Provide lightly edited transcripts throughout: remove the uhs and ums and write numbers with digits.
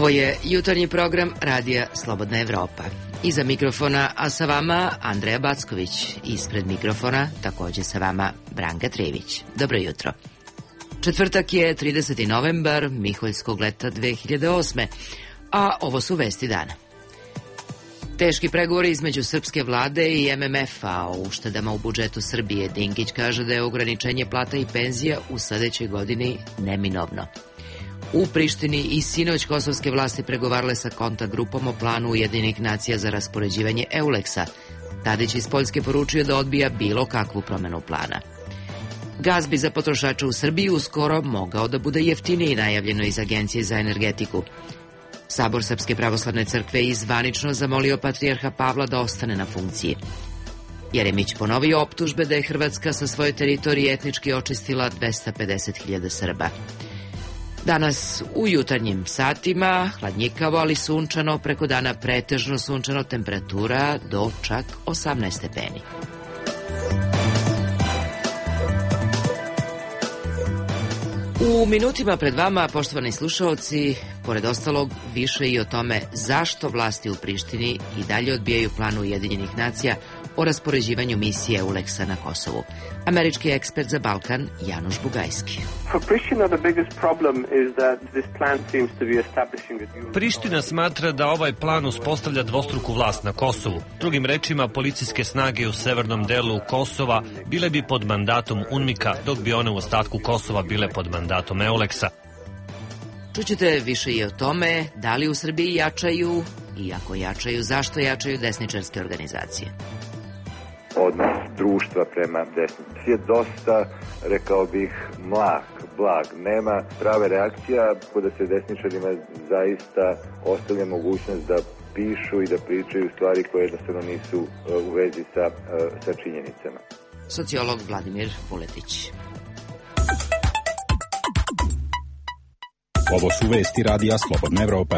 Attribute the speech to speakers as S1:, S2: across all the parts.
S1: Ovo je jutarnji program Radija Slobodna Evropa. Iza mikrofona, a sa vama Andreja Backović. Ispred mikrofona, također sa vama Branka Trević. Dobro jutro. Četvrtak je 30. novembar Miholjskog leta 2008. A ovo su vesti dana. Teški pregovori između srpske vlade i MMF-a o uštedama u budžetu Srbije. Dinkić kaže da je ograničenje plata i penzija u sledećoj godini neminovno. U Prištini i sinoć kosovske vlasti pregovarale sa kontakt grupom o planu Ujedinjenih nacija za raspoređivanje EULEX-a. Tadić iz Poljske poručio da odbija bilo kakvu promenu plana. Gas bi za potrošače u Srbiji uskoro mogao da bude jeftiniji, najavljeno iz Agencije za energetiku. Sabor Srpske pravoslavne crkve je zvanično zamolio patrijarha Pavla da ostane na funkciji. Jeremić ponovio optužbe da je Hrvatska sa svoje teritorije etnički očistila 250.000 Srba. Danas u jutarnjim satima hladnjikavo, ali sunčano, preko dana pretežno sunčano, temperatura do čak 18 stepeni. U minutima pred vama, poštovani slušaoci, pored ostalog, više i o tome zašto vlasti u Prištini i dalje odbijaju plan Ujedinjenih nacija o raspoređivanju misije EULEX-a na Kosovu. Američki ekspert za Balkan, Januš Bugajski.
S2: Priština smatra da ovaj plan uspostavlja dvostruku vlast na Kosovu. Drugim rečima, policijske snage u severnom delu Kosova bile bi pod mandatom UNMIK-a, dok bi one u ostatku Kosova bile pod mandatom EULEX-a.
S1: Čućete više i o tome da li u Srbiji jačaju, i ako jačaju, zašto jačaju desničarske organizacije.
S3: Odnos društva prema desnici je dosta, rekao bih, blag. Nema prave reakcija, da se desničarima zaista ostavlja mogućnost da pišu i da pričaju stvari koje jednostavno nisu u vezi sa činjenicama.
S1: Sociolog Vladimir Vuletić.
S4: Ovo su vesti Radija Slobodna Evropa.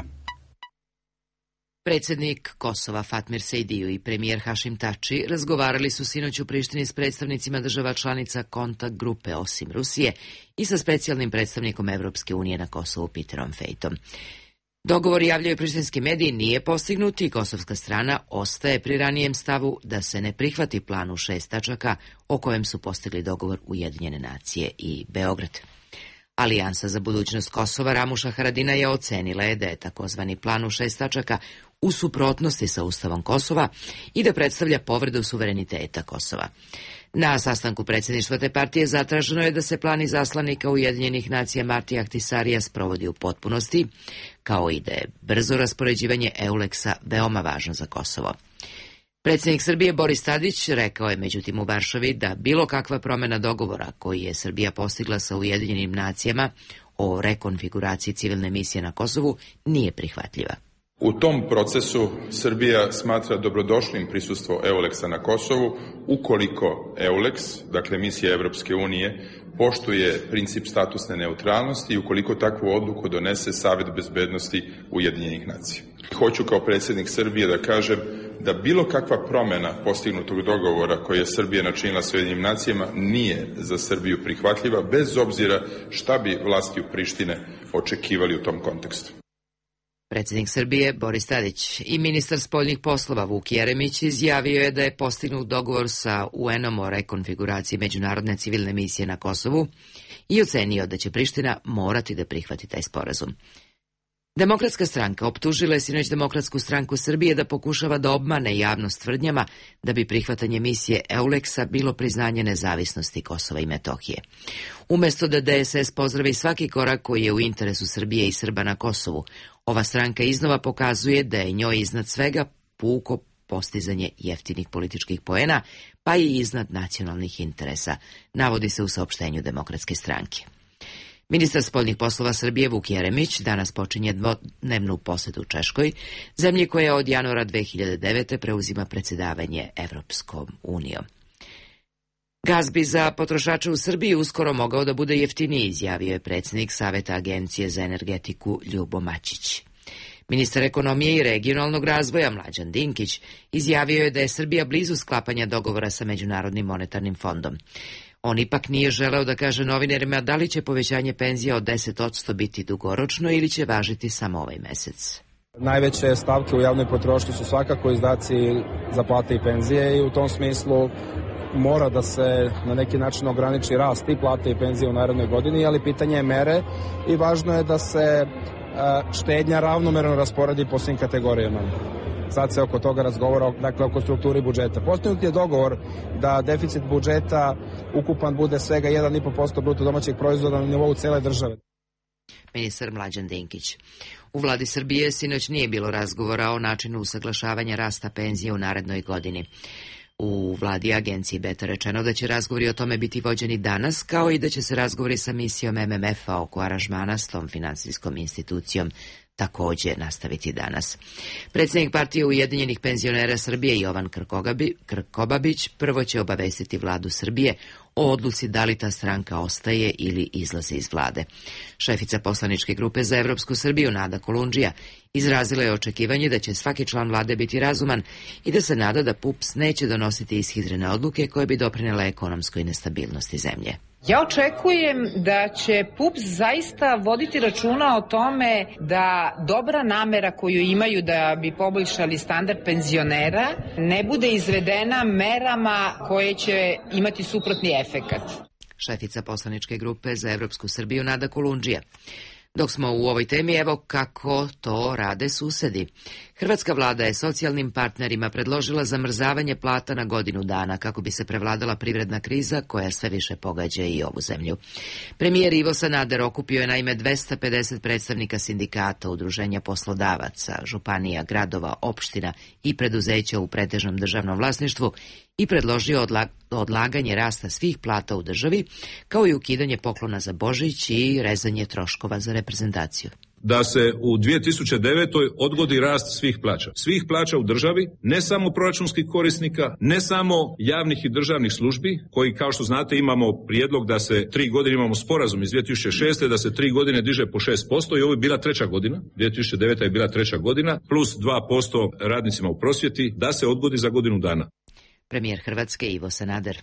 S1: Predsjednik Kosova Fatmir Sejdiju i premijer Hašim Tači razgovarali su sinoć u Prištini s predstavnicima država članica kontakt grupe osim Rusije i sa specijalnim predstavnikom Evropske unije na Kosovu Peterom Fejtom. Dogovor, javljaju prištinski mediji, nije postignut i kosovska strana ostaje pri ranijem stavu da se ne prihvati plan u 6 tačaka o kojem su postigli dogovor Ujedinjene nacije i Beograd. Alijansa za budućnost Kosova Ramuša Haradina je ocenila da je takozvani plan u 6 tačaka u suprotnosti sa Ustavom Kosova i da predstavlja povredu suvereniteta Kosova. Na sastanku predsjedništva te partije zatraženo je da se plan izaslanika Ujedinjenih nacija Martija Ahtisarija sprovodi u potpunosti, kao i da je brzo raspoređivanje EULEX-a veoma važno za Kosovo. Predsjednik Srbije Boris Tadić rekao je međutim u Varšavi da bilo kakva promjena dogovora koji je Srbija postigla sa Ujedinjenim nacijama o rekonfiguraciji civilne misije na Kosovu nije prihvatljiva.
S5: U tom procesu Srbija smatra dobrodošlim prisustvo EULEX-a na Kosovu ukoliko EULEX, dakle misija Evropske unije, poštuje princip statusne neutralnosti i ukoliko takvu odluku donese Savet bezbednosti Ujedinjenih nacija. Hoću kao predsjednik Srbije da kažem da bilo kakva promjena postignutog dogovora koje je Srbija načinila s Ujedinjenim nacijama nije za Srbiju prihvatljiva, bez obzira šta bi vlasti u Prištine očekivali u tom kontekstu.
S1: Predsjednik Srbije Boris Tadić i ministar spoljnih poslova Vuk Jeremić izjavio je da je postignut dogovor sa UN-om o rekonfiguraciji međunarodne civilne misije na Kosovu i ocenio da će Priština morati da prihvati taj sporazum. Demokratska stranka optužila je sinoć Demokratsku stranku Srbije da pokušava da obmane javnost tvrdnjama da bi prihvatanje misije EULEX-a bilo priznanje nezavisnosti Kosova i Metohije. Umjesto da DSS pozdravi svaki korak koji je u interesu Srbije i Srba na Kosovu, ova stranka iznova pokazuje da je njoj iznad svega puko postizanje jeftinih političkih poena, pa i iznad nacionalnih interesa, navodi se u saopštenju Demokratske stranke. Ministar spoljnih poslova Srbije Vuk Jeremić danas počinje dvodnevnu posetu Češkoj, zemlji koja od januara 2009. preuzima predsjedavanje Evropskom unijom. Gas bi za potrošače u Srbiji uskoro mogao da bude jeftiniji, izjavio je predsjednik Saveta Agencije za energetiku Ljubo Mačić. Ministar ekonomije i regionalnog razvoja Mlađan Dinkić izjavio je da je Srbija blizu sklapanja dogovora sa Međunarodnim monetarnim fondom. On ipak nije želeo da kaže novinarima da li će povećanje penzija od 10% biti dugoročno ili će važiti samo ovaj mesec.
S6: Najveće stavke u javnoj potrošnji su svakako izdaci za plate i penzije i u tom smislu mora da se na neki način ograniči rast i plate i penzije u narednoj godini, ali pitanje je mere i važno je da se štednja ravnomerno rasporedi po svim kategorijama. Sad se oko toga razgovara, dakle oko strukturi budžeta. Postignut je dogovor da deficit budžeta ukupan bude svega 1,5% bruto domaćeg proizvoda na nivou cele države.
S1: Ministar Mlađan Dinkić. U vladi Srbije sinoć nije bilo razgovora o načinu usaglašavanja rasta penzije u narednoj godini. U vladi agenciji Beta rečeno da će razgovori o tome biti vođeni danas, kao i da će se razgovori sa misijom MMF-a oko aranžmana s tom finansijskom institucijom takođe nastaviti danas. Predsjednik partije Ujedinjenih penzionera Srbije Jovan Krkobabić prvo će obavestiti vladu Srbije o odluci da li ta stranka ostaje ili izlazi iz vlade. Šefica poslaničke grupe za Evropsku Srbiju Nada Kolundžija izrazila je očekivanje da će svaki član vlade biti razuman i da se nada da PUPS neće donositi ishizrene odluke koje bi doprinele ekonomskoj nestabilnosti zemlje.
S7: Ja očekujem da će PUPS zaista voditi računa o tome da dobra namera koju imaju da bi poboljšali standard penzionera ne bude izvedena merama koje će imati suprotni efekat.
S1: Šefica poslaničke grupe za Evropsku Srbiju Nada Kolundžija. Dok smo u ovoj temi, evo kako to rade susedi. Hrvatska vlada je socijalnim partnerima predložila zamrzavanje plata na godinu dana kako bi se prevladala privredna kriza koja sve više pogađa i ovu zemlju. Premijer Ivo Sanader okupio je naime 250 predstavnika sindikata, udruženja poslodavaca, županija, gradova, opština i preduzeća u pretežnom državnom vlasništvu i predložio odlaganje rasta svih plata u državi, kao i ukidanje poklona za Božić i rezanje troškova za reprezentaciju.
S8: Da se u 2009. odgodi rast svih plaća. Svih plaća u državi, ne samo proračunskih korisnika, ne samo javnih i državnih službi, koji kao što znate imamo prijedlog da se 3 godine, imamo sporazum iz 2006. da se 3 godine diže po 6% i ovo je bila 3. godina, 2009. je bila 3. godina, plus 2% radnicima u prosvjeti, da se odgodi za godinu dana.
S1: Premijer Hrvatske Ivo Sanader.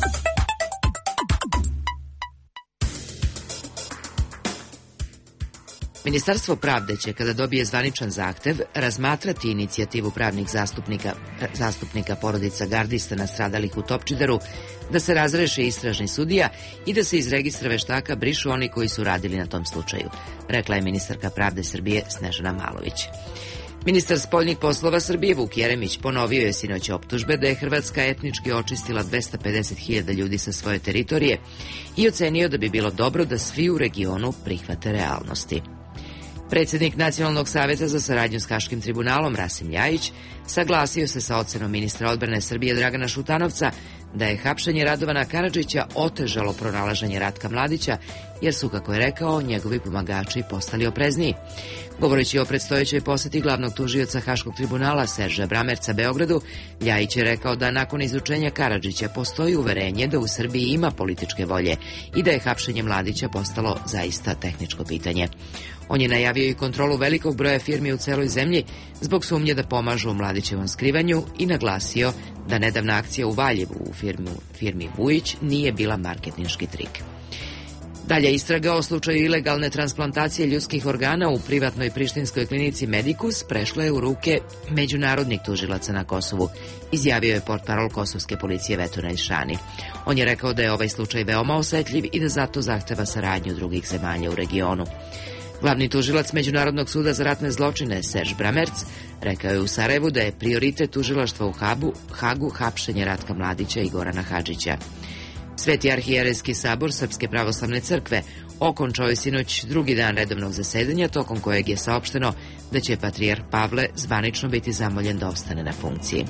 S1: Ministarstvo pravde će, kada dobije zvaničan zahtev, razmatrati inicijativu pravnih zastupnika porodica gardista nastradalih u Topčideru da se razreše istražni sudija i da se iz registra veštaka brišu oni koji su radili na tom slučaju, rekla je ministarka pravde Srbije Snežana Malović. Ministar spoljnih poslova Srbije Vuk Jeremić ponovio je sinoć optužbe da je Hrvatska etnički očistila 250.000 ljudi sa svoje teritorije i ocenio da bi bilo dobro da svi u regionu prihvate realnosti. Predsjednik Nacionalnog saveza za saradnju s Haškim tribunalom Rasim Ljajić saglasio se sa ocenom ministra odbrane Srbije Dragana Šutanovca da je hapšenje Radovana Karadžića otežalo pronalaženje Ratka Mladića, jer su, kako je rekao, njegovi pomagači postali oprezniji. Govoreći o predstojećoj poseti glavnog tužioca Haškog tribunala Serža Bramerca Beogradu, Ljajić je rekao da nakon izučenja Karadžića postoji uverenje da u Srbiji ima političke volje i da je hapšenje Mladića postalo zaista tehničko pitanje. On je najavio i kontrolu velikog broja firmi u celoj zemlji zbog sumnje da pomažu u Mladićevom skrivanju i naglasio da nedavna akcija u Valjevu u firmi Vujić nije bila marketinški trik. Dalje istraga o slučaju ilegalne transplantacije ljudskih organa u privatnoj prištinskoj klinici Medicus prešla je u ruke međunarodnih tužilaca na Kosovu, izjavio je portparol kosovske policije Veturaj Šani. On je rekao da je ovaj slučaj veoma osetljiv i da zato zahteva saradnju drugih zemalja u regionu. Glavni tužilac Međunarodnog suda za ratne zločine Serž Bramerc rekao je u Sarajevu da je prioritet tužilaštva u Hagu hapšenje Ratka Mladića i Gorana Hadžića. Sveti arhijerejski sabor Srpske pravoslavne crkve okončao je sinoć drugi dan redovnog zasedanja, tokom kojeg je saopšteno da će patrijarh Pavle zvanično biti zamoljen da ostane na funkciji.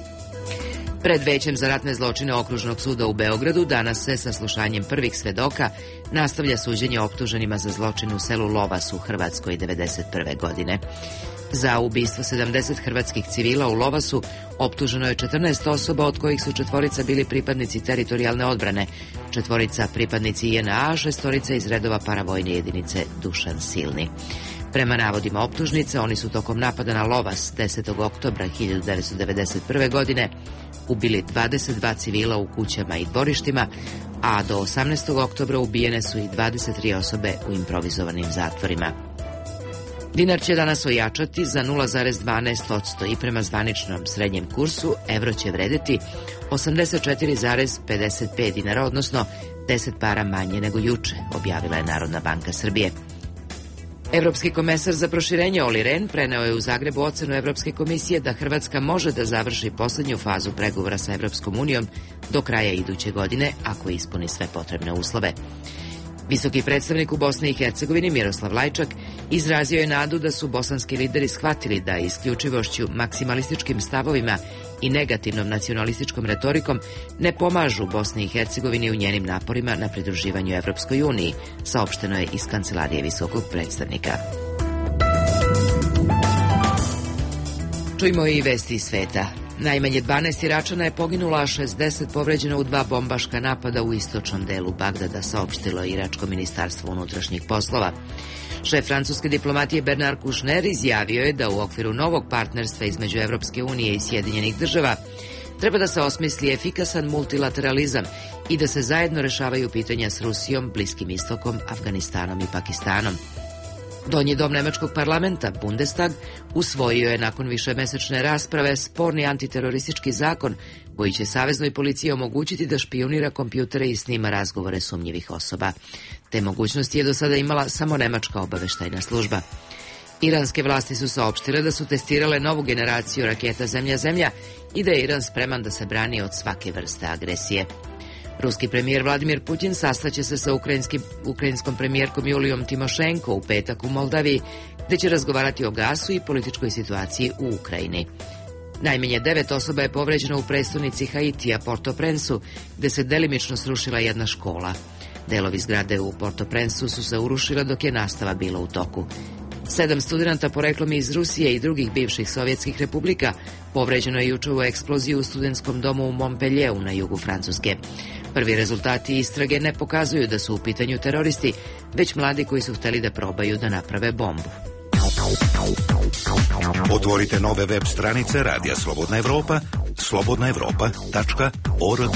S1: Pred Većem za ratne zločine Okružnog suda u Beogradu danas se saslušanjem prvih svedoka nastavlja suđenje optuženima za zločin u selu Lovas u Hrvatskoj 1991. godine. Za ubistvo 70 hrvatskih civila u Lovasu optuženo je 14 osoba, od kojih su 4 bili pripadnici teritorijalne odbrane, 4 pripadnici JNA, a 6 iz redova paravojne jedinice Dušan Silni. Prema navodima optužnice, oni su tokom napada na Lovas 10. oktobra 1991. godine ubili 22 civila u kućama i dvorištima, a do 18. oktobra ubijene su i 23 osobe u improvizovanim zatvorima. Dinar će danas ojačati za 0,12% i prema zvaničnom srednjem kursu evro će vredeti 84,55 dinara, odnosno 10 para manje nego juče, objavila je Narodna banka Srbije. Evropski komesar za proširenje Olli Rehn preneo je u Zagrebu ocenu Evropske komisije da Hrvatska može da završi poslednju fazu pregovora sa Evropskom unijom do kraja iduće godine ako ispuni sve potrebne uslove. Visoki predstavnik u Bosni i Hercegovini Miroslav Lajčak izrazio je nadu da su bosanski lideri shvatili da isključivošću, maksimalističkim stavovima i negativnom nacionalističkom retorikom ne pomažu Bosni i Hercegovini u njenim naporima na pridruživanju Evropskoj uniji, saopšteno je iz kancelarije visokog predstavnika. Čujmo i vesti iz sveta. Najmanje 12 Iračana je poginulo, a 60 povređeno u 2 bombaška napada u istočnom delu Bagdada, saopštilo Iračko ministarstvo unutrašnjih poslova. Šef francuske diplomatije Bernard Kouchner izjavio je da u okviru novog partnerstva između Evropske unije i Sjedinjenih država treba da se osmisli efikasan multilateralizam i da se zajedno rešavaju pitanja s Rusijom, Bliskim istokom, Afganistanom i Pakistanom. Donji dom nemačkog parlamenta, Bundestag, usvojio je nakon višemesečne rasprave sporni antiteroristički zakon koji će saveznoj policiji omogućiti da špijunira kompjutere i snima razgovore sumnjivih osoba. Te mogućnosti je do sada imala samo nemačka obaveštajna služba. Iranske vlasti su saopštile da su testirale novu generaciju raketa Zemlja-Zemlja i da je Iran spreman da se brani od svake vrste agresije. Ruski premijer Vladimir Putin sastaće se sa ukrajinskom premijerkom Julijom Timošenko u petak u Moldaviji, gde će razgovarati o gasu i političkoj situaciji u Ukrajini. Najmanje 9 osoba je povređeno u prestonici Haitija, Port-au-Prince-u, gde se delimično srušila jedna škola. Delovi zgrade u Port-au-Prince-u su se urušile dok je nastava bila u toku. 7 studenta poreklom iz Rusije i drugih bivših sovjetskih republika povređeno je juče u eksploziji u studentskom domu u Montpellieru na jugu Francuske. Prvi rezultati istrage ne pokazuju da su u pitanju teroristi, već mladi koji su hteli da probaju da naprave bombu.
S9: Otvorite nove web stranice Radija Slobodna Evropa, slobodnaevropa.org.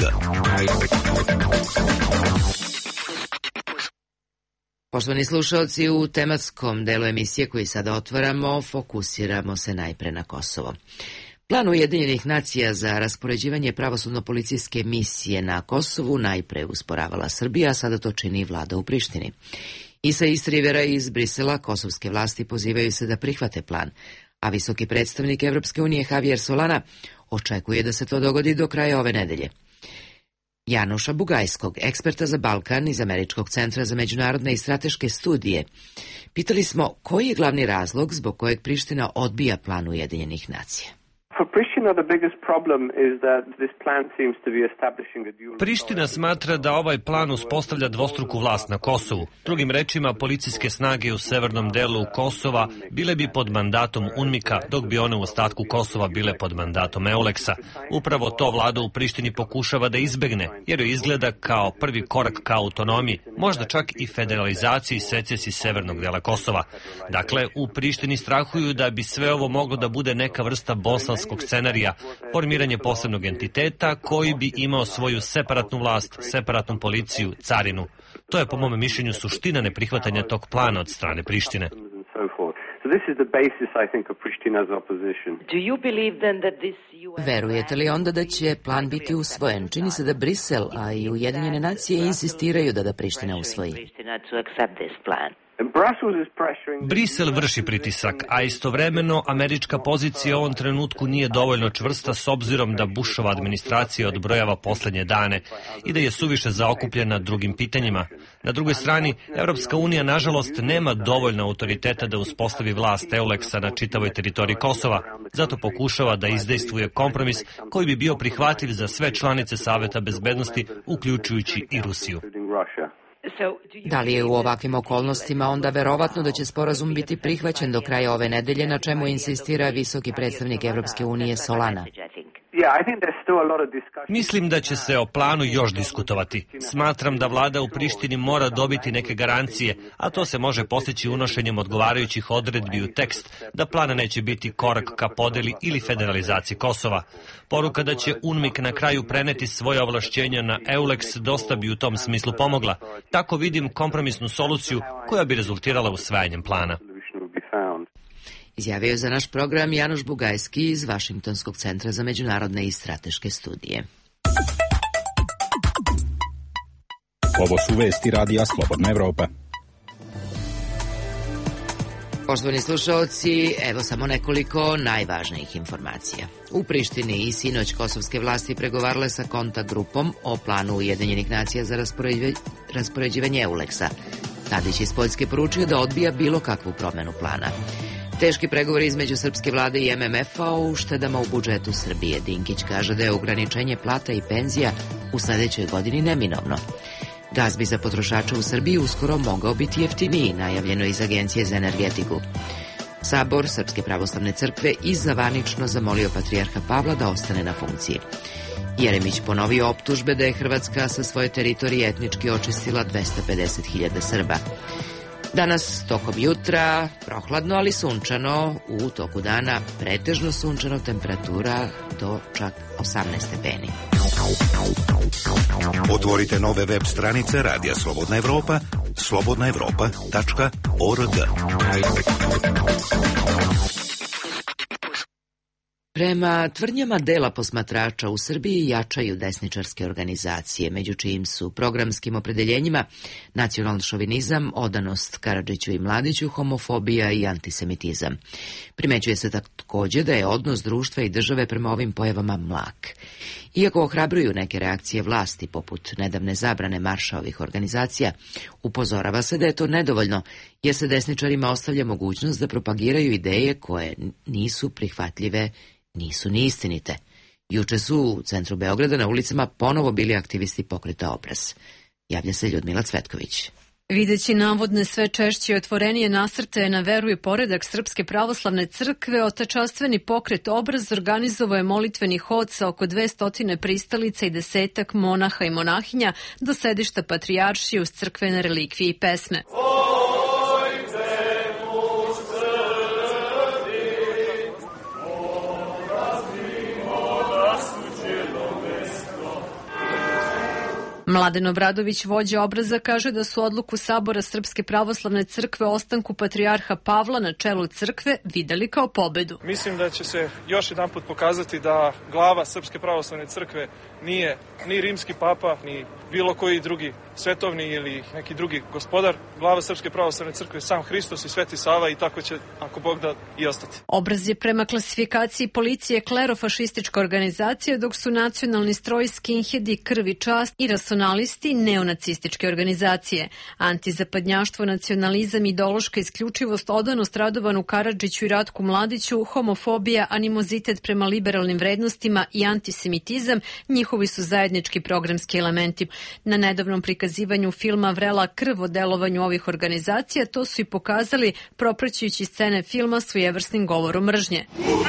S1: Poštovani slušalci, u tematskom delu emisije koji sada otvaramo, fokusiramo se najpre na Kosovo. Plan Ujedinjenih nacija za raspoređivanje pravosudno-policijske misije na Kosovu najpre usporavala Srbija, a sada to čini i vlada u Prištini. Isa Istrivera iz Brisela kosovske vlasti pozivaju se da prihvate plan, a visoki predstavnik Evropske unije Javier Solana očekuje da se to dogodi do kraja ove nedelje. Januša Bugajskog, eksperta za Balkan iz Američkog centra za međunarodne i strateške studije, pitali smo koji je glavni razlog zbog kojeg Priština odbija plan Ujedinjenih nacija.
S2: Priština smatra da ovaj plan uspostavlja dvostruku vlast na Kosovu. Drugim rečima, policijske snage u severnom delu Kosova bile bi pod mandatom UNMIK-a, dok bi one u ostatku Kosova bile pod mandatom EULEX-a. Upravo to vlada u Prištini pokušava da izbegne, jer joj izgleda kao prvi korak ka autonomiji, možda čak i federalizaciji secesiji severnog dela Kosova. Dakle, u Prištini strahuju da bi sve ovo moglo da bude neka vrsta bosanskog scenarija, formiranje posebnog entiteta koji bi imao svoju separatnu vlast, separatnu policiju, carinu. To je po mome mišljenju suština neprihvatanja tog plana od strane Prištine.
S1: Verujete li onda da će plan biti usvojen? Čini se da Brisel, a i Ujedinjene nacije insistiraju da Priština usvoji.
S2: Brisel vrši pritisak, a istovremeno američka pozicija u ovom trenutku nije dovoljno čvrsta s obzirom da Bushova administracija odbrojava poslednje dane i da je suviše zaokupljena drugim pitanjima. Na drugoj strani, Evropska unija nažalost nema dovoljno autoriteta da uspostavi vlast EULEX-a na čitavoj teritoriji Kosova, zato pokušava da izdejstvuje kompromis koji bi bio prihvatljiv za sve članice Saveta bezbednosti, uključujući i Rusiju.
S1: Da li je u ovakvim okolnostima onda verovatno da će sporazum biti prihvaćen do kraja ove nedelje, na čemu insistira visoki predstavnik Evropske unije Solana?
S2: Mislim da će se o planu još diskutovati. Smatram da vlada u Prištini mora dobiti neke garancije, a to se može postići unošenjem odgovarajućih odredbi u tekst, da plan neće biti korak ka podeli ili federalizaciji Kosova. Poruka da će UNMIK na kraju preneti svoje ovlašćenja na EULEX dosta bi u tom smislu pomogla. Tako vidim kompromisnu soluciju koja bi rezultirala usvajanjem plana.
S1: Izjavio je za naš program Janoš Bugajski iz Vašingtonskog centra za međunarodne i strateške studije.
S4: Ovo su vesti Radija Slobodna Evropa.
S1: Poštovani slušalci, evo samo nekoliko najvažnijih informacija. U Prištini i sinoć kosovske vlasti pregovarale sa kontakt grupom o planu Ujedinjenih nacija za raspoređivanje EULEX-a. Tadić iz Poljske poručio da odbija bilo kakvu promenu plana. Teški pregovori između srpske vlade i MMF-a o uštedama u budžetu Srbije. Dinkić kaže da je ograničenje plata i penzija u sledećoj godini neminovno. Gas bi za potrošača u Srbiji uskoro mogao biti jeftiniji, najavljeno iz Agencije za energetiku. Sabor Srpske pravoslavne crkve zvanično zamolio patrijarha Pavla da ostane na funkciji. Jeremić ponovio optužbe da je Hrvatska sa svoje teritorije etnički očistila 250.000 Srba. Danas tokom jutra prohladno, ali sunčano, u toku dana pretežno sunčano, temperatura do čak 18 stepeni.
S9: Otvorite nove web stranice Radija Slobodna Evropa, slobodnaevropa.org.
S1: Prema tvrdnjama dela posmatrača u Srbiji jačaju desničarske organizacije, među čijim su programskim opredeljenjima nacionalni šovinizam, odanost Karadžiću i Mladiću, homofobija i antisemitizam. Primećuje se takođe da je odnos društva i države prema ovim pojavama mlak. Iako ohrabruju neke reakcije vlasti, poput nedavne zabrane marša ovih organizacija, upozorava se da je to nedovoljno, jer se desničarima ostavlja mogućnost da propagiraju ideje koje nisu prihvatljive, nisu ni istinite. Juče su u centru Beograda na ulicama ponovo bili aktivisti pokreta Obraz. Javlja se Ljudmila Cvetković.
S10: Videći navodne sve češće otvorenije nasrtaje na veru i poredak Srpske pravoslavne crkve, otečastveni pokret Obraz organizovao je molitveni hod sa oko 200 pristalica i 10 monaha i monahinja do sedišta patrijaršije uz crkvene relikvije i pesme. Mladen Obradović, vođa Obraza, kaže da su odluku Sabora Srpske pravoslavne crkve o ostanku patrijarha Pavla na čelu crkve videli kao pobedu.
S11: Mislim da će se još jedan put pokazati da glava Srpske pravoslavne crkve nije ni rimski papa, ni bilo koji drugi svetovni ili neki drugi gospodar. Glava Srpske pravoslavne crkve je sam Hristos i Sveti Sava i tako će, ako Bog da, i ostati. Obraz je prema klasifikaciji policije klerofašistička organizacija, dok su nacionalni stroj, skinheadi, Krv i čast i racionalisti neonacističke organizacije. Antizapadnjaštvo, nacionalizam, ideološka isključivost, odanost Radovanu Karadžiću i Ratku Mladiću, homofobija, animozitet prema liberalnim vrednostima i antisemitizam njihovi su zajednički programski elementi. Na nedavnom prikazivanju filma Vrela krv o delovanju ovih organizacija to su i pokazali propraćujući scene filma svojevrsnim govorom mržnje.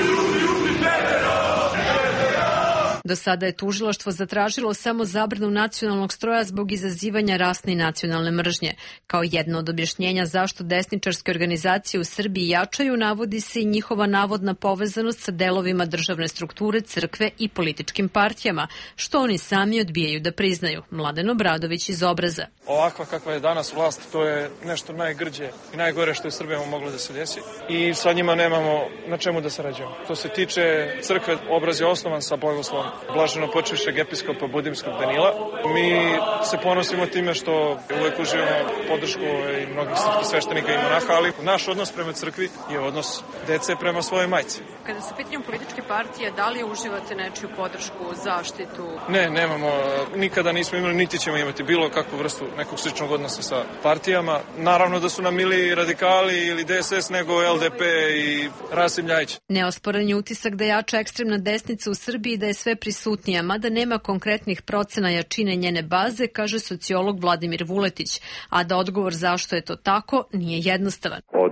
S11: Do sada je tužilaštvo zatražilo samo zabranu nacionalnog stroja zbog izazivanja rasne i nacionalne mržnje. Kao jedno od objašnjenja zašto desničarske organizacije u Srbiji jačaju, navodi se i njihova navodna povezanost sa delovima državne strukture, crkve i političkim partijama, što oni sami odbijaju da priznaju. Mladen Obradović iz Obraza. Ovakva kakva je danas vlast, to je nešto najgrđe i najgore što je Srbijama moglo da se desi i sa njima nemamo na čemu da sarađujemo. To se tiče crkve, Obraz je osnovan sa blagoslovom blaženo počivšeg episkopa Budimskog Danila. Mi se ponosimo time što uvek uživamo podršku i mnogih srpskih sveštenika i monaha, ali naš odnos prema crkvi je odnos dece prema svojoj majci. Kada se pitanju političke partije, da li uživate nečiju podršku, zaštitu? Ne, nemamo, nikada nismo imali, niti ćemo imati bilo kakvu vrstu nekog sličnog odnosa sa partijama. Naravno da su nam ili radikali ili DSS nego LDP i Rasim Ljajić. Neosporan je utisak da jača ekstremna desnica u Srbiji, da je sve prisutnija, mada nema konkretnih procena jačine njene baze, kaže sociolog Vladimir Vuletić, a da odgovor zašto je to tako nije jednostavan.
S3: Odnos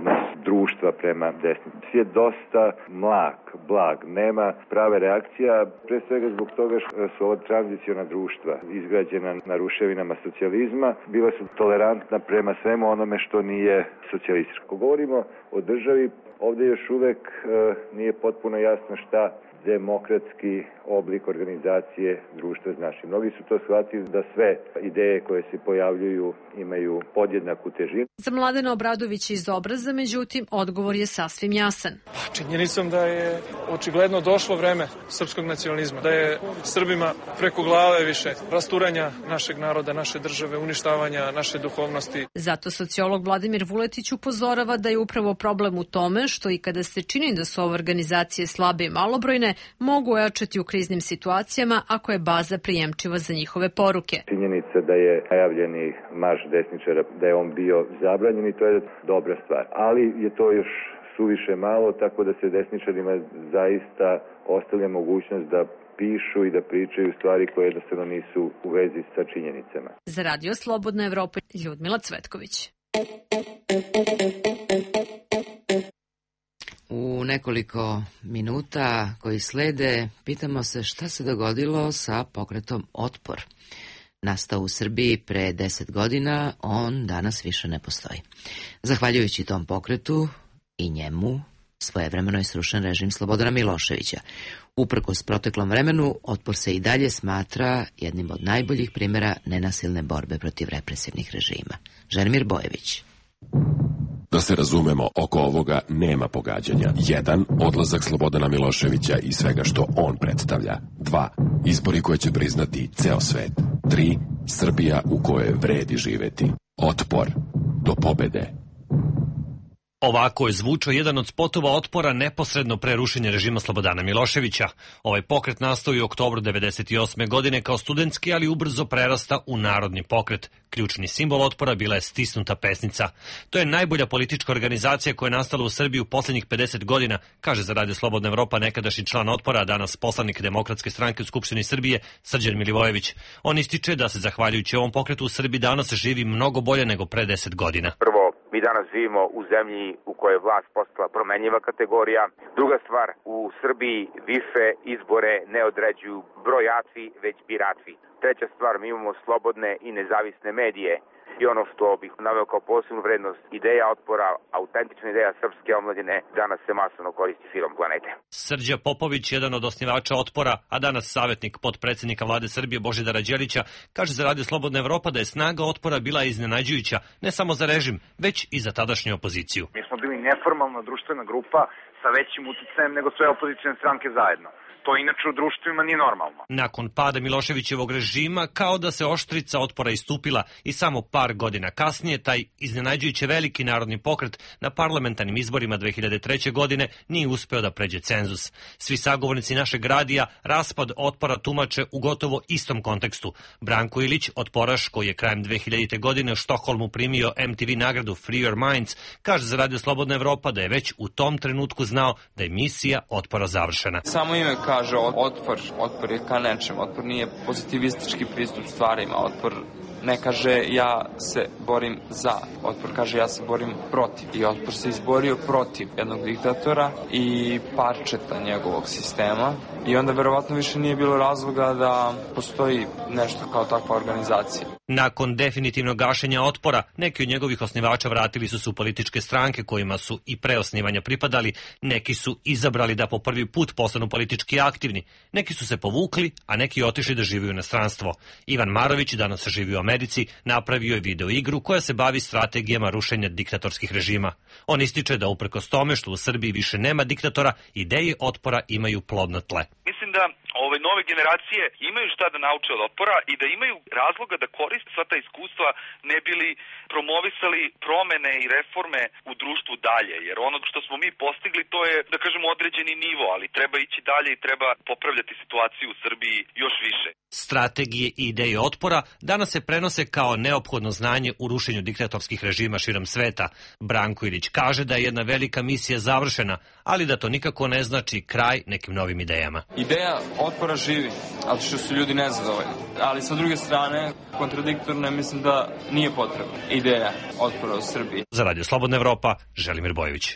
S3: društva prema desnici. Svijet dosta mlak, blag, nema prave reakcija, pre svega zbog toga što su ovo tranziciona društva izgrađena na ruševinama socijalizma, bila su tolerantna prema svemu onome što nije socijalističko. Ako govorimo o državi, ovdje još uvek nije potpuno jasno šta demokratski oblik organizacije društva znači. Mnogi su to shvatili da sve ideje koje se pojavljuju imaju podjednaku težinu.
S11: Za Mladena Obradovića iz Obraza, međutim, odgovor je sasvim jasan.
S12: Činjenicom da je očigledno došlo vreme srpskog nacionalizma, da je Srbima preko glave više rasturanja našeg naroda, naše države, uništavanja naše duhovnosti.
S11: Zato sociolog Vladimir Vuletić upozorava da je upravo problem u tome što i kada se čini da su ove organizacije slabe i malobrojne, mogu ojačati u kriznim situacijama ako je baza prijemčiva za njihove poruke.
S3: Činjenica da je najavljeni marš desničara, da je on bio zabranjen i to je dobra stvar. Ali je to još suviše malo, tako da se desničarima zaista ostavlja mogućnost da pišu i da pričaju stvari koje jednostavno nisu u vezi sa činjenicama.
S11: Za Radio Slobodna Evropa, Ljudmila Cvetković.
S1: U nekoliko minuta koji slede pitamo se šta se dogodilo sa pokretom Otpor. Nastao u Srbiji pre 10 godina, on danas više ne postoji. Zahvaljujući tom pokretu i njemu, svojevremeno je srušen režim Slobodana Miloševića. Uprkos proteklom vremenu, Otpor se i dalje smatra jednim od najboljih primjera nenasilne borbe protiv represivnih režima. Želimir Bojević.
S13: Da se razumemo, oko ovoga nema pogađanja. 1. Odlazak Slobodana Miloševića i svega što on predstavlja. 2. Izbori koje će priznati ceo svet. 3. Srbija u kojoj vredi živeti. Otpor do pobede.
S2: Ovako je zvučao jedan od spotova Otpora neposredno pre rušenja režima Slobodana Miloševića. Ovaj pokret nastao je u oktobru 1998. godine kao studentski, ali ubrzo prerasta u narodni pokret. Ključni simbol Otpora bila je stisnuta pesnica. To je najbolja politička organizacija koja je nastala u Srbiji u posljednjih 50 godina, kaže za Radio Slobodna Evropa nekadašnji član Otpora, a danas poslanik Demokratske stranke u Skupštini Srbije, Srđan Milivojević. On ističe da se zahvaljujući ovom pokretu u Srbiji danas živi mnogo bolje nego pre 10 godina.
S14: Prvo, mi danas živimo u zemlji u kojoj je vlast postala promenljiva kategorija. Druga stvar, u Srbiji više izbore ne određuju brojaci, već birači. Treća stvar, mi imamo slobodne i nezavisne medije. I ono što bih naveo kao posebnu vrednost, ideja Otpora, autentična ideja srpske omladine, danas se masovno koristi širom planete.
S2: Srđa Popović, jedan od osnivača Otpora, a danas savjetnik potpredsjednika vlade Srbije Božidara Đelića, kaže za Radio Slobodna Evropa da je snaga Otpora bila iznenađujuća, ne samo za režim, već i za tadašnju opoziciju.
S15: Mi smo bili neformalna društvena grupa sa većim uticajem nego sve opozicijne stranke zajedno. To inače u društvima nije normalno.
S2: Nakon pada Miloševićevog režima, kao da se oštrica Otpora istupila i samo par godina kasnije taj iznenađujuće veliki narodni pokret na parlamentarnim izborima 2003. godine nije uspeo da pređe cenzus. Svi sagovornici našeg radija raspad Otpora tumače u gotovo istom kontekstu. Branko Ilić, otporaš koji je krajem 2000. godine u Štokholmu primio MTV nagradu Free Your Minds, kaže za Radio Slobodna Evropa da je već u tom trenutku znao da je misija Otpora završena.
S16: Samo ime kaže otpor je ka nečem, otpor nije pozitivistički pristup stvarima, otpor ne kaže ja se borim za, otpor kaže ja se borim protiv. I Otpor se izborio protiv jednog diktatora i parčeta njegovog sistema i onda verovatno više nije bilo razloga da postoji nešto kao takva organizacija.
S2: Nakon definitivnog gašenja Otpora, neki od njegovih osnivača vratili su se u političke stranke kojima su i pre osnivanja pripadali, neki su izabrali da po prvi put postanu politički aktivni, neki su se povukli, a neki otišli da žive u inostranstvo. Ivan Marović, danas živi u Americi, napravio je video igru koja se bavi strategijama rušenja diktatorskih režima. On ističe da uprkos tome što u Srbiji više nema diktatora, ideje Otpora imaju plodno tle.
S17: Mislim da ove nove generacije imaju šta da nauče od Otpora i da imaju razloga da koriste sva ta iskustva ne bili promovisali promene i reforme u društvu dalje, jer ono što smo mi postigli to je, da kažemo, određeni nivo, ali treba ići dalje i treba popravljati situaciju u Srbiji još više.
S2: Strategije i ideje Otpora danas se prenose kao neophodno znanje u rušenju diktatorskih režima širom sveta. Branko Ilić kaže da je jedna velika misija završena, ali da to nikako ne znači kraj nekim novim idejama.
S16: Ideja Otpora živi, ali što su ljudi nezadovoljni. Ali sa druge strane, kontradiktorno mislim da nije potrebno. I ideja otpora u Srbiji.
S2: Za Radio Slobodna Evropa, Želimir Bojović.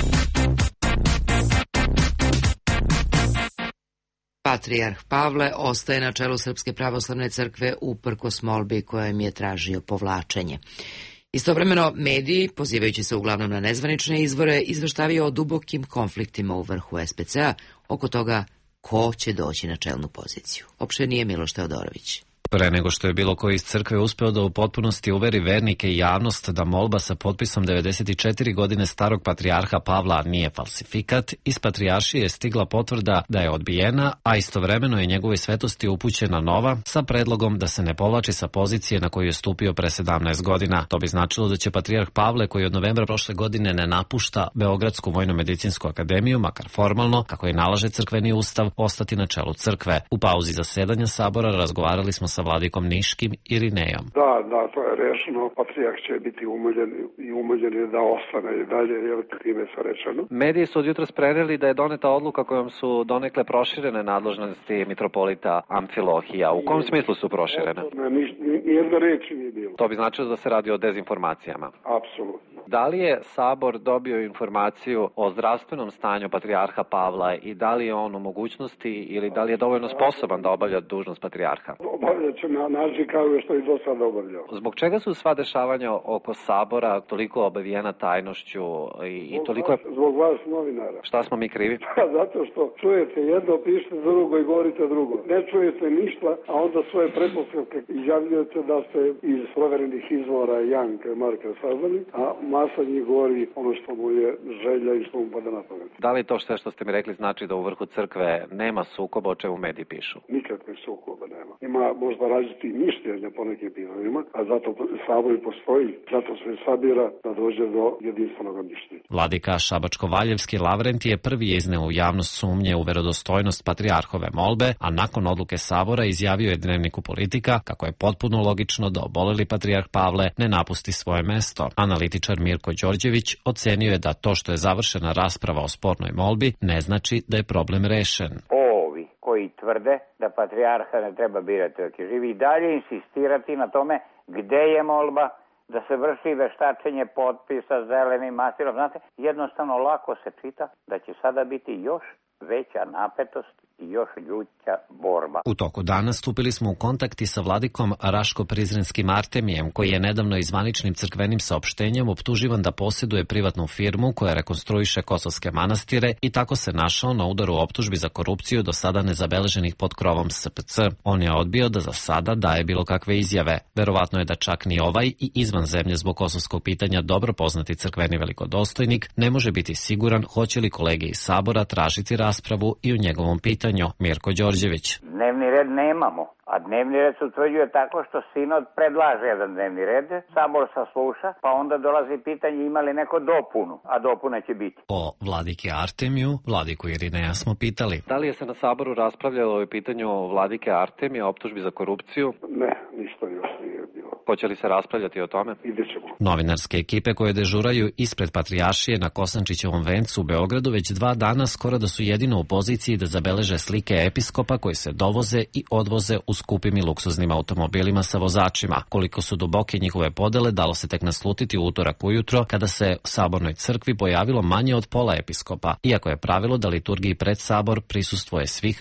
S1: Patrijarh Pavle ostaje na čelu Srpske pravoslavne crkve uprkos molbi kojem je tražio povlačenje. Istovremeno, mediji, pozivajući se uglavnom na nezvanične izvore, izveštavaju o dubokim konfliktima u vrhu SPC-a oko toga ko će doći na čelnu poziciju. Opšenije Miloš Teodorović.
S18: Pre nego što je bilo ko iz crkve uspeo da u potpunosti uveri vernike i javnost da molba sa potpisom 94 godine starog patrijarha Pavla nije falsifikat, iz patrijaršije je stigla potvrda da je odbijena, a istovremeno je njegovoj svetosti upućena nova sa predlogom da se ne povlači sa pozicije na koju je stupio pre 17 godina. To bi značilo da će patrijarh Pavle, koji od novembra prošle godine ne napušta Beogradsku vojno-medicinsku akademiju, makar formalno, kako je nalaže crkveni ustav, ostati na čelu crkve. U pauzi zasedanja sabora razgovarali smo sa vladikom Niškim Irinejom.
S19: Da, to je rešeno. Patrijarh će biti umoljen je da ostane i dalje, jer time se rečeno.
S18: Mediji su od jutros preneli da je doneta odluka kojom su donekle proširene nadležnosti mitropolita Amfilohija. U kom smislu su proširene?
S19: Nijedna reči nije bilo.
S18: To bi značilo da se radi o dezinformacijama.
S19: Apsolutno.
S18: Da li je Sabor dobio informaciju o zdravstvenom stanju patrijarha Pavla i da li je on u mogućnosti ili da li je dovoljno sposoban da obavlja dužnost patrijarha?
S19: Obavljaće na način kao što i do sada obavljao.
S18: Zbog čega su sva dešavanja oko Sabora toliko obavijena tajnošću i toliko...
S19: Zbog vas novinara.
S18: Šta smo mi krivi?
S19: Zato što čujete jedno, pišete drugo i govorite drugo. Ne čujete ništa, a onda svoje pretpostavke izjavljujete da ste iz proverenih izvora Janka i Marka saznali, a masa njih govori ono što mu je želja i što mu pada na pamet.
S18: Da li to sve što ste mi rekli znači da u vrhu crkve nema sukoba, o čemu mediji pišu?
S19: Nikakve sukoba nema. Ima možda različiti mišljenja po nekim pitanjima, a zato Sabor i postoji, zato se sabira da dođe do jedinstvenog mišljenja.
S18: Vladika Šabačko-Valjevski Lavrent je prvi izneo u javnost sumnje u verodostojnost patrijarhove molbe, a nakon odluke Sabora izjavio je Dnevniku Politika kako je potpuno logično da oboleli patrijarh Pavle ne napusti svoje mesto. Analitičar Mirko Đorđević ocenio je da to što je završena rasprava o spornoj molbi ne znači da je problem rešen.
S20: Ovi koji tvrde da patrijarha ne treba birati dok je živi i dalje insistirati na tome gde je molba, da se vrši veštačenje potpisa zelenim mastirom. Znate, jednostavno lako se čita da će sada biti još veća napetost i još ljuća borba.
S18: U toku dana stupili smo u kontakt i sa vladikom Raško-Prizrenskim Artemijem, koji je nedavno zvaničnim crkvenim saopštenjem optuživan da posjeduje privatnu firmu koja rekonstruiše kosovske manastire i tako se našao na udaru optužbi za korupciju do sada nezabeleženih pod krovom SPC. On je odbio da za sada daje bilo kakve izjave. Verovatno je da čak ni ovaj i izvan zemlje zbog kosovskog pitanja dobro poznati crkveni velikodostojnik ne može biti siguran hoće li kolege iz Sabora tražiti raspravu i u njegovom pitanju. Mirko Đorđević.
S20: Dnevni red nemamo, a dnevni red se utvrđuje tako što sinod predlaže jedan dnevni red, Sabor sasluša, pa onda dolazi pitanje ima li neko dopunu, a dopuna će biti.
S18: O vladike Artemiju, vladiku Irineja smo pitali. Da li je se na Saboru raspravljalo o pitanju vladike Artemija, optužbi za korupciju?
S19: Ne, ništa još nije bilo.
S18: Hoće li se raspravljati o tome?
S19: Idećemo.
S18: Novinarske ekipe koje dežuraju ispred Patrijaršije na Kosančićevom vencu u Beogradu već 2 dana skoro da su jedino u poziciji da zabeleže slike episkopa koji se dovoze i odvoze u skupim i luksuznim automobilima sa vozačima. Koliko su duboke njihove podele dalo se tek naslutiti u utorak ujutro kada se u Sabornoj crkvi pojavilo manje od pola episkopa, iako je pravilo da liturgiji pred Sabor prisustvuje svih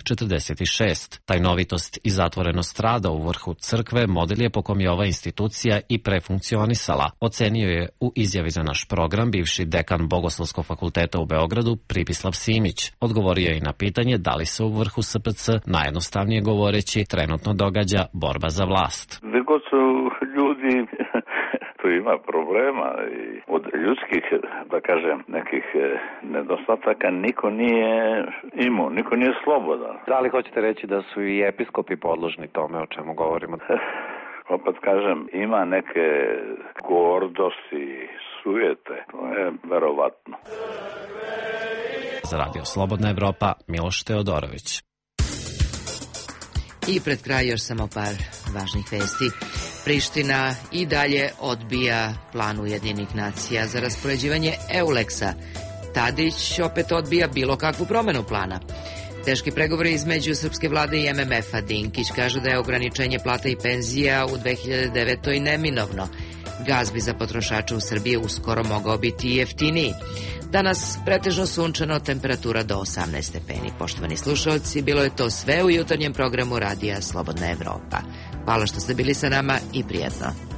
S18: 46. Tajnovitost i zatvorenost rada u vrhu crkve model je po kom je ova institucija i prefunkcionisala, ocenio je u izjavi za naš program bivši dekan Bogoslovskog fakulteta u Beogradu Pribislav Simić. Odgovorio je i na pitanje da li se u vrhu SPC, najjednostavnije govoreći, trenutno događa borba za vlast.
S21: Nego su ljudi, tu ima problema i od ljudskih, da kažem, nekih nedostataka niko nije imao, niko nije slobodan.
S18: Da li hoćete reći da su i episkopi podložni tome o čemu govorimo?
S21: Opet kažem, ima neke gordosti, sujete, to je verovatno.
S18: Za Radio Slobodna Evropa, Miloš Teodorović.
S1: I pred kraj još samo par važnih vesti. Priština i dalje odbija plan Ujedinjenih nacija za raspoređivanje EULEX-a. Tadić opet odbija bilo kakvu promenu plana. Teški pregovori između srpske vlade i MMF-a. Dinkić kaže da je ograničenje plata i penzija u 2009. neminovno. Gas bi za potrošače u Srbiji uskoro mogao biti i jeftiniji. Danas pretežno sunčano, temperatura do 18 stepeni. Poštovani slušalci, bilo je to sve u jutarnjem programu Radija Slobodna Evropa. Hvala što ste bili sa nama i prijatno.